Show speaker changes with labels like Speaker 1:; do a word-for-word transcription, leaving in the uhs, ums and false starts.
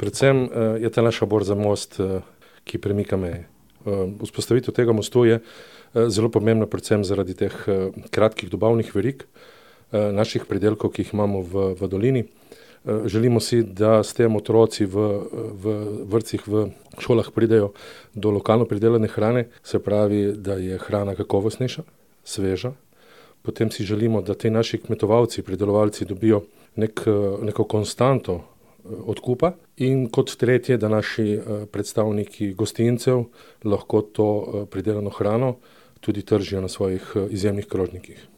Speaker 1: Predvsem je ta naša borza most, ki premika meje. Vzpostavitev tega mostu je zelo pomembna predvsem zaradi teh kratkih dobavnih verig naših pridelkov, ki jih imamo v, v dolini. Želimo si, da s tem otroci v, v vrtcih, v šolah pridejo do lokalno pridelane hrane, se pravi, da je hrana kakovostnejša, sveža. Potem si želimo, da ti naši kmetovalci, pridelovalci dobijo nek, neko konstanto odkupa in kot tretje, da naši predstavniki gostincev lahko to pridelano hrano tudi tržijo na svojih izjemnih krožnikih.